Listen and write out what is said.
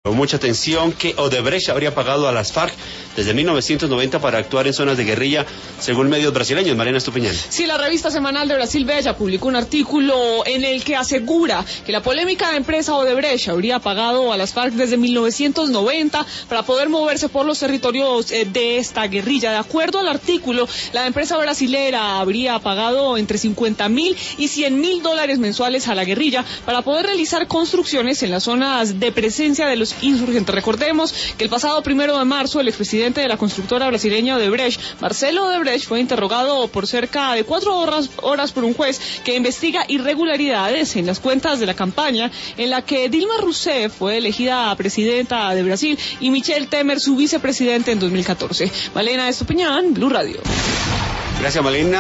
Con mucha atención que Odebrecht habría pagado a las FARC desde 1990 para actuar en zonas de guerrilla, según medios brasileños. Mariana Estupiñán. Sí, la revista semanal de Brasil Bella publicó un artículo en el que asegura que la polémica empresa Odebrecht habría pagado a las FARC desde 1990 para poder moverse por los territorios de esta guerrilla. De acuerdo al artículo, la empresa brasilera habría pagado entre $50,000 y $100,000 mensuales a la guerrilla para poder realizar construcciones en las zonas de presencia de los insurgentes. Recordemos que el pasado 1 de marzo el expresidente de la constructora brasileña Odebrecht, Marcelo Odebrecht, fue interrogado por cerca de 4 horas por un juez que investiga irregularidades en las cuentas de la campaña en la que Dilma Rousseff fue elegida presidenta de Brasil y Michel Temer su vicepresidente en 2014. Malena Estupiñán, Blue Radio. Gracias, Malena.